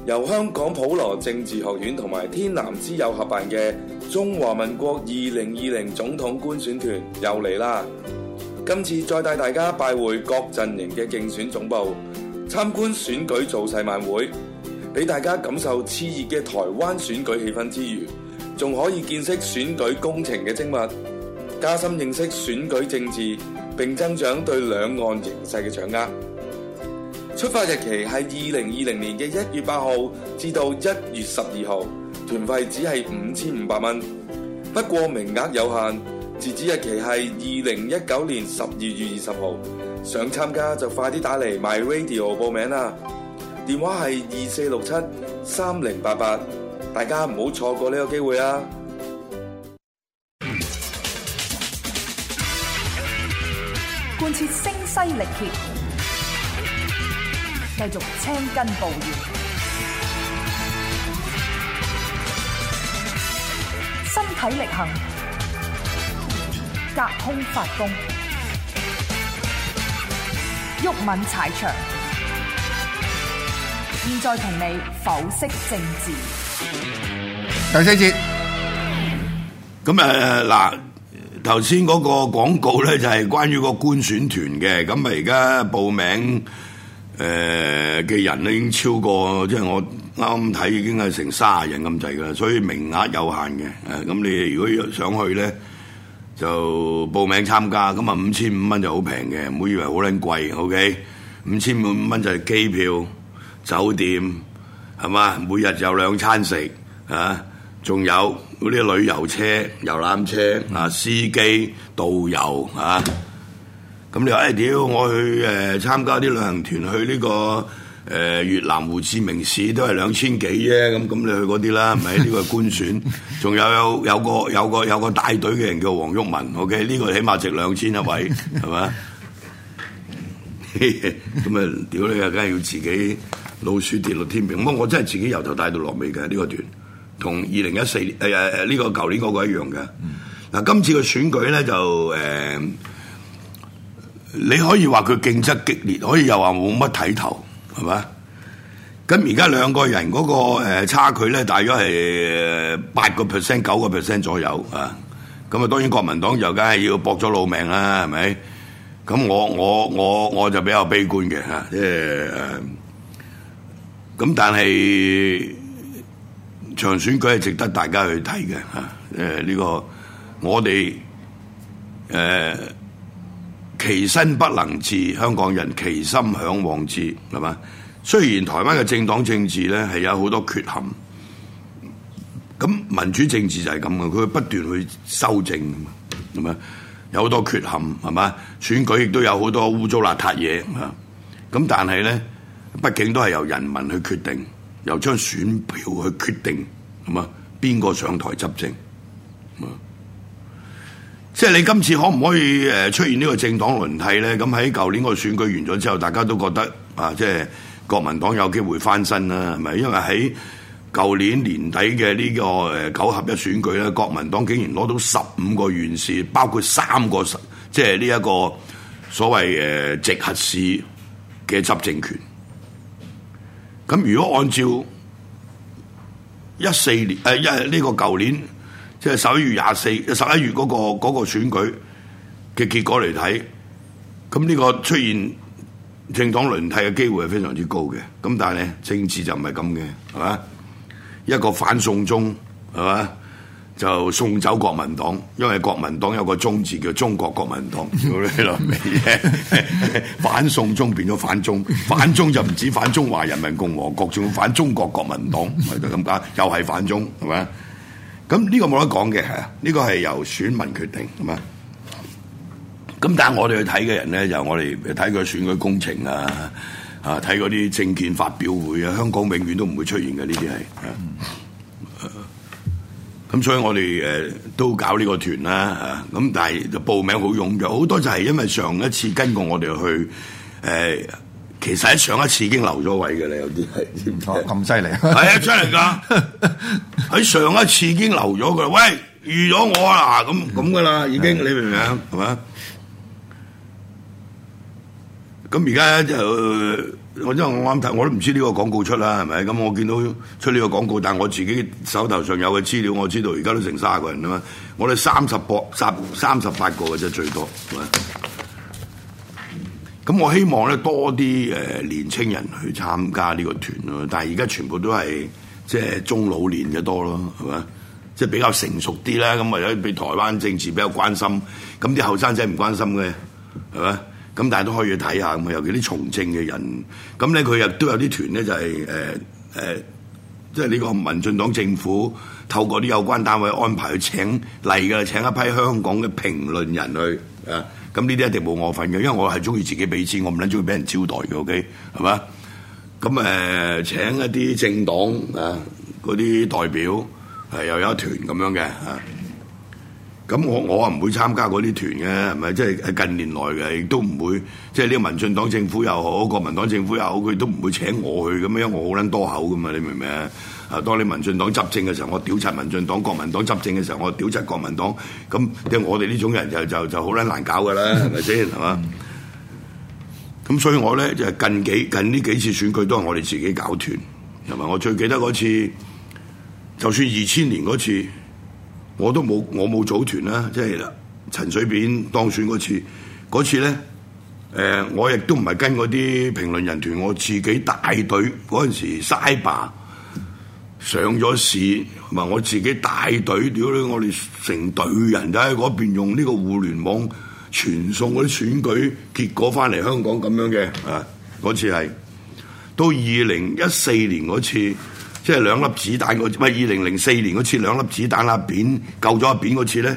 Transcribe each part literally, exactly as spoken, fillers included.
由香港普羅政治學院同埋天南之友合辦嘅中華民國二零二零總統觀選團又嚟啦！今次再帶大家拜會各陣營嘅競選總部，參觀選舉造勢晚會，俾大家感受熾熱嘅台灣選舉氣氛之餘，仲可以見識選舉工程嘅精密，加深認識選舉政治，並增長對兩岸形勢嘅掌握。出發日期係二零二零年嘅一月八號至到一月十二號，團費只係五千五百蚊，不過名額有限，截止日期係二零一九年十二月二十號。想參加就快啲打嚟 My Radio 報名啦，電話係二四六七三零八八，大家唔好錯過呢個機會啊！ 貫徹聲嘶力竭，繼續青筋暴現，身體力行，隔空發功，毓民踩場。現在同你剖析政治。 第四節，咁誒嗱，頭先嗰個廣告咧就係關於個觀選團嘅，咁啊而家報名誒嘅、呃、人咧已經超過，即係我啱啱睇已經係成卅人咁滯噶啦，所以名額有限嘅。誒，咁你如果想去咧，就報名參加，咁啊五千五蚊就好平嘅，唔好以為好撚貴 ，OK？五千五蚊就係機票、酒店，係嘛？每日有兩餐食，啊，仲有嗰啲旅遊車、遊覽車啊、司機、導遊啊。咁你話誒屌，我去誒、呃、參加啲旅行團去呢、這個誒、呃、越南胡志明市都係兩千幾啫，咁咁你去嗰啲啦，係咪？呢個係觀選，仲有有有個有個有個帶隊嘅人叫黃毓民 ，OK？呢個起碼值兩千一位，係嘛？咁啊，屌你啊，梗係要自己老鼠跌落天平。咁我真係自己由頭帶到落尾嘅呢、這個團，同二零一四年誒誒呢個舊年嗰個一樣嘅。嗱、嗯，今次嘅選舉咧就誒。呃你可以話佢競爭激烈，可以又話冇乜睇頭，係嘛？咁而家兩個人嗰個差距咧，大約係八個 percent、九個 percent 左右啊。咁啊，當然國民黨就梗係要搏咗老命啦，係咪？咁我我我我就比較悲觀嘅嚇，即係誒。咁但係場選舉係值得大家去睇嘅嚇。誒呢個我哋誒。其身不能治，香港人其心嚮往之，係嘛？雖然台灣嘅政黨政治咧係有好多缺陷，咁民主政治就係咁嘅，佢會不斷去修正，係嘛？有好多缺陷，係嘛？選舉亦都有好多污糟邋遢嘢，啊！咁但係咧，畢竟都係由人民去決定，由張選票去決定，係嘛？邊個上台執政？即係你今次可唔可以誒出現呢個政黨輪替咧？咁喺舊年個選舉完咗之後，大家都覺得啊，即係國民黨有機會翻身啦，係咪？因為喺舊年年底嘅呢個誒九合一選舉咧，國民黨竟然攞到十五個縣市，包括三個即係呢一個所謂誒直轄市嘅執政權。咁如果按照一四年誒一呢個舊年。即係十一月廿四、十一月嗰個嗰個選舉嘅結果嚟睇，咁呢個出現政黨輪替嘅機會係非常之高嘅。咁但係咧，政治就唔係咁嘅，係嘛？一個反送中，係嘛？就送走國民黨，因為國民黨有個中字叫中國國民黨，反送中變咗反中，反中就唔止反中華人民共和國，仲要反中國國民黨，係就咁解，又係反中，係咪？咁呢個冇得講嘅，係呢個係由選民決定，係嘛？咁但係我哋去睇嘅人咧，就我哋睇佢選舉工程啊，啊睇嗰啲政見發表會啊，香港永遠都唔會出現嘅呢啲係。咁所以我哋誒、呃、都搞呢個團啦，啊咁但係就報名好踴躍，好多就係因為上一次跟過我哋去誒。呃其實喺上一次已經留咗位嘅啦，有啲係咁犀利， 係啊，真係㗎！喺上一次已經留咗嘅，喂，預咗我啦，咁咁㗎啦，已經，你明唔明啊？係嘛？咁而家就我因為我啱睇，我都唔知呢個廣告出啦，係咪？咁我見到出呢個廣告，但係我自己手頭上有嘅資料，我知道而家都成三十個人啊嘛。我哋三十博三三十八個嘅啫，最多。咁我希望咧多啲誒、呃、年青人去參加呢個團咯，但係而家全部都係即係中老年嘅多咯，係咪？即係比較成熟啲啦，咁或者俾台灣政治比較關心，咁啲後生仔唔關心嘅，係咪？咁但係都可以去睇下咁，尤其啲從政嘅人，咁咧佢亦都有啲團咧就係誒誒，即係呢個民進黨政府透過啲有關單位安排去請嚟嘅，請一批香港嘅評論人去啊。咁呢啲一定冇我份嘅，因為我係中意自己俾錢，我唔撚中意俾人招待嘅 ，OK 係嘛？咁誒、呃、請一啲政黨啊嗰啲代表係又有一團咁樣嘅啊。咁我我啊唔會參加嗰啲團嘅，係咪？即係近年來嘅，亦都唔會即係呢個民進黨政府又好，國民黨政府又好，佢都唔會請我去咁樣，因為我好撚多口噶嘛，你明唔明啊？啊，當你民進黨執政嘅時候，我屌柒民進黨；國民黨執政嘅時候，我屌柒國民黨。咁即係我哋呢種人就就就好撚難搞噶啦，係咪先？係嘛？咁所以我咧就係近幾近呢幾次選舉都係我哋自己搞團，係咪？我最記得嗰次，就算二千年嗰次。我都冇，我冇組團啦，即係陳水扁當選嗰次，嗰次咧，誒、呃，我亦都唔係跟嗰啲評論人團，我自己帶隊嗰陣時，Cyber上咗市，同埋我自己帶隊，屌你，我哋成隊人都喺嗰邊用呢個互聯網傳送嗰啲選舉結果翻嚟香港咁樣嘅，啊，嗰次係到二零一四年嗰次。即係兩粒子彈嗰次，唔係二零零四年嗰次兩粒子彈阿扁救咗阿扁嗰次咧，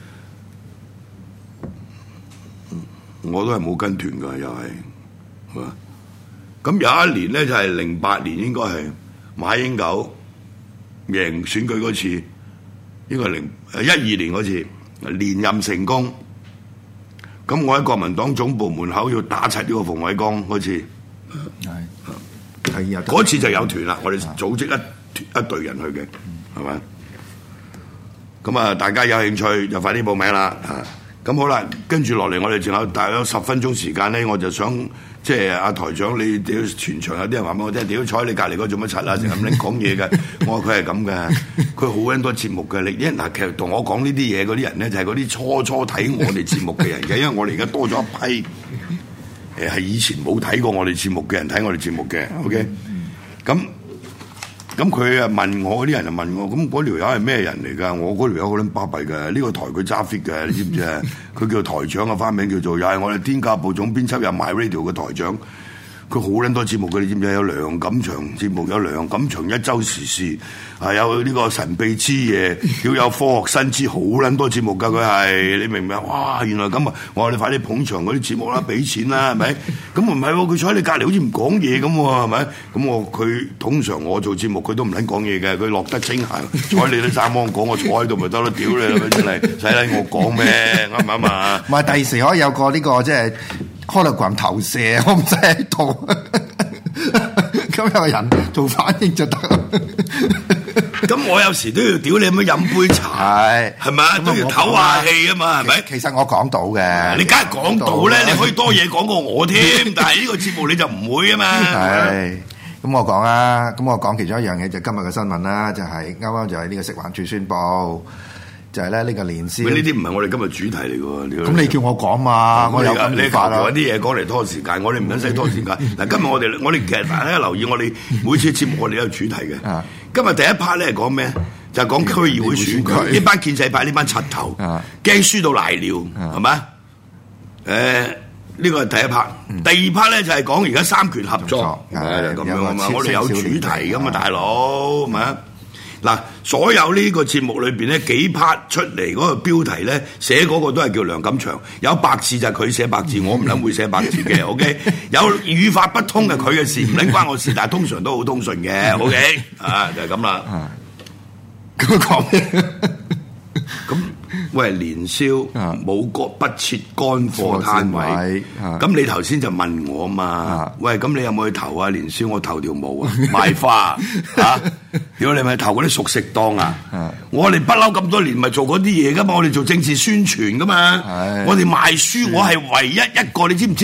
我都係冇跟團㗎，又係，係嘛？咁有一年咧就係零八年，應該係馬英九贏選舉嗰次，應該係零誒一二年嗰次連任成功。咁我喺國民黨總部門口要打柒呢個馮煒光嗰次，係。嗰次就有團啦，我哋組織一一隊人去嘅，係咪？咁啊，大家有興趣就快啲報名啦！啊，咁好啦，跟住落嚟，我哋仲有大約十分鐘時間咧，我就想即係阿台長，你屌全場有啲人話俾我聽，屌坐喺你隔離嗰做乜柒啊？成日咁講嘢嘅，我話佢係咁嘅，佢好撚多節目嘅。你一嗱，其實同我講呢啲嘢嗰啲人咧，就係嗰啲初初睇我哋節目嘅人嘅，因為我哋而家多咗一批。誒係以前冇睇過我哋節目嘅人睇我哋節目嘅 ，OK？咁咁佢啊問我嗰啲人就問我，咁嗰條友係咩人嚟㗎？我嗰條友好撚巴閉㗎，呢個台佢揸 fit 嘅，你知唔知啊？佢叫台長嘅花名叫做，又係我哋天價部總編輯，又 MyRadio 嘅台長。佢好撚多節目嘅，你知唔知？有梁錦祥節目，有梁錦祥一周時事，係有呢個神秘之夜，要有科學新知，好撚多節目㗎。佢係你明唔明啊？哇！原來咁啊！我話你快啲捧場嗰啲節目啦，俾錢啦，係咪？咁唔係喎，佢坐喺你隔離好似唔講嘢咁喎，係咪？咁我佢通常我做節目佢都唔撚講嘢嘅，佢落得清閒，坐喺你都三芒講，我坐喺度咪得咯，屌你啦，真係使撚我講咩？啱唔啱啊？ 唔係第時可以有個呢個即係。hologram 投射，我唔使喺度，咁有個人做反應就得。 咁我有時都要屌你咁樣飲杯茶，係係咪啊？都要唞下氣啊嘛，係咪？ 其實我講到嘅， 你梗係講到咧，你可以多嘢講過我添，但係呢個節目你就唔會啊嘛。係， 咁我講啦，咁我講其中一樣嘢就今日嘅新聞啦，就係啱啱就係呢個食環署宣佈。就係咧呢個年宵， 呢啲唔係我哋今日主題嚟嘅喎。 咁你叫我講嘛，我有咁法啦。 揾啲嘢講嚟拖時間，我哋唔撚使拖時間。嗱，今日我哋我哋其實大家留意，我哋每次節目我哋都有主題嘅。今日第一 part 咧係講咩？就係講區議會選舉。呢班建制派呢班柒頭，驚輸到賴尿，係咪？誒，呢個係第一 part。第二 part 咧就係講而家三權合作，係咁樣啊嘛。我哋有主題噶嘛，大佬，係咪？嗱，所有呢個節目裏邊咧幾 part 出嚟嗰個標題咧寫嗰個都係叫梁錦祥，有白字就係佢寫白字，我唔撚會寫白字嘅，OK？有語法不通嘅佢嘅事，唔撚關我事，但係通常都好通順嘅，OK？啊，就係咁啦。咁講咩？咁喂，年宵冇個不設乾貨攤位，咁你頭先就問我嘛？喂，咁你有冇去投啊？年宵我投條毛啊，買花啊！如果你咪投嗰啲熟食檔啊，我哋不嬲咁多年咪做嗰啲嘢噶嘛，我哋做政治宣傳噶嘛，我哋賣書，我係唯一一個，你知唔知啊？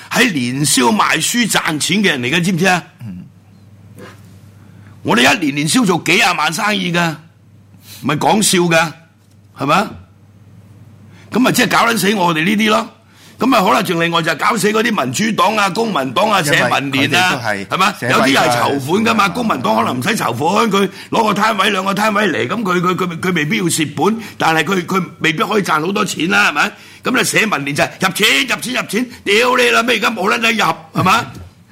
喺年宵賣書賺錢嘅人嚟嘅，知唔知啊？嗯、我哋一年年宵做幾廿萬生意㗎，唔係講笑㗎，係咪？咁咪即係搞撚死我哋呢啲咯。咁啊，好啦，仲另外就搞死嗰啲民主黨啊、公民黨啊、社民連啊，係嘛？有啲係籌款噶嘛，公民黨可能唔使籌款，佢攞個攤位兩個攤位嚟，咁佢佢佢佢未必要蝕本，但係佢佢未必可以賺好多錢啦，係咪？咁咧社民連就係入錢入錢入錢，屌你啦！咩而家冇撚得入係嘛？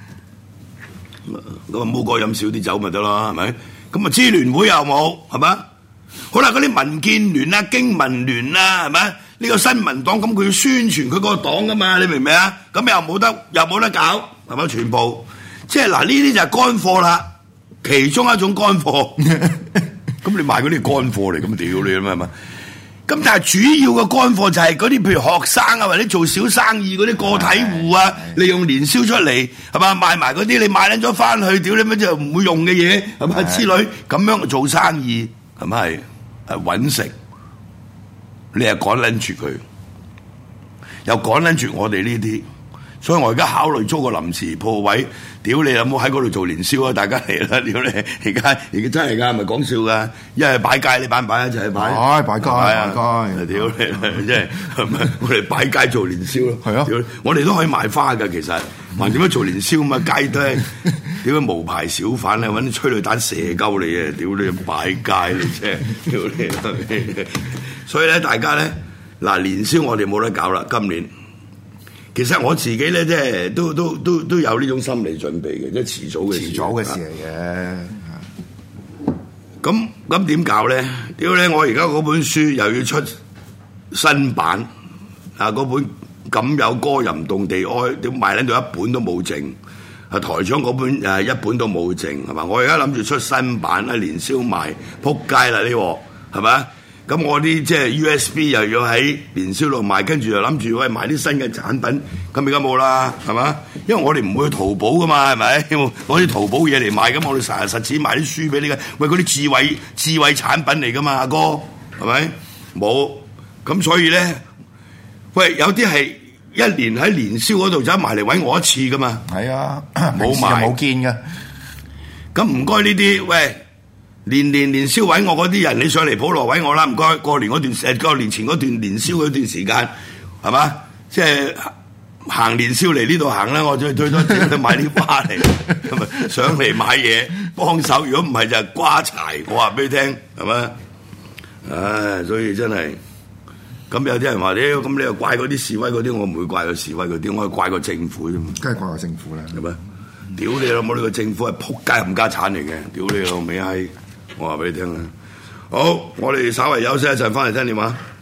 咁啊冇過飲少啲酒咪得咯，係咪？咁啊支聯會又冇係嘛？好啦，嗰啲民建聯啊、經民聯啊，係咪？呢個新民黨咁佢要宣傳佢嗰個黨噶嘛，你明唔明啊？咁又冇得又冇得搞，係咪？全部即係嗱，呢啲就係乾貨啦，其中一種乾貨。咁你賣嗰啲乾貨嚟，咁屌你啦嘛？咁但係主要嘅乾貨就係嗰啲譬如學生啊，或者做小生意嗰啲個體戶啊，利用年宵出嚟係嘛賣埋嗰啲，你買撚咗翻去，屌你乜就唔會用嘅嘢係咪之類咁樣做生意係咪係係揾食？你係趕撚住佢，又趕撚住我哋呢啲，所以我而家考慮租個臨時鋪位，屌你有冇喺嗰度做年宵啊？大家嚟啦，屌你！而家而家真係㗎，唔係講笑㗎，一係擺街，你擺唔擺啊？就係擺， 擺擺街，擺街， 屌你！即係我哋擺街做年宵咯，係啊！我哋都可以賣花㗎，其實，還點樣做年宵嘛？街都係屌你無牌小販咧，揾啲催淚彈射鳩你啊！屌你擺街你啫，屌你！所以咧，大家咧嗱年宵我哋冇得搞啦。今年其實我自己咧，即係都都都都有呢種心理準備嘅，即係遲早嘅事。 遲早嘅事嚟嘅。 咁咁點搞咧？屌咧！我而家嗰本書又要出新版啊！嗰本《敢有歌吟動地哀》點賣撚到一本都冇剩。啊！台長嗰本誒一本都冇剩係嘛？我而家諗住出新版啊！年宵賣撲街啦呢鑊係咪？咁我啲即係 U S B 又要喺年宵度賣，跟住又諗住喂賣啲新嘅產品，咁而家冇啦，係嘛？因為我哋唔會去淘寶噶嘛，係咪？攞啲淘寶嘢嚟賣，咁我哋實實錢賣啲書俾你嘅，喂嗰啲智慧智慧產品嚟噶嘛，阿哥係咪？冇，咁所以咧，喂有啲係一年喺年宵嗰度走埋嚟揾我一次噶嘛， 係啊， 冇賣冇見嘅， 咁唔該呢啲喂。年年年宵揾我嗰啲人，你上嚟普羅揾我啦，唔該。過年嗰段誒，過年前嗰段年宵嗰段時間，係嘛？即係行年宵嚟呢度行啦，我最最多只係買啲花嚟，咁咪上嚟買嘢幫手。如果唔係就係瓜柴，我話俾你聽，係嘛？唉，所以真係咁有啲人話你，咁你又怪嗰啲示威嗰啲，我唔會怪個示威嗰啲，我係怪個政府啫嘛。 梗係怪個政府啦， 係咪？屌你老母！呢個政府係仆街冚家產嚟嘅，屌你老味閪！我話俾你聽啦，好，我哋稍為休息一陣，翻嚟聽電話。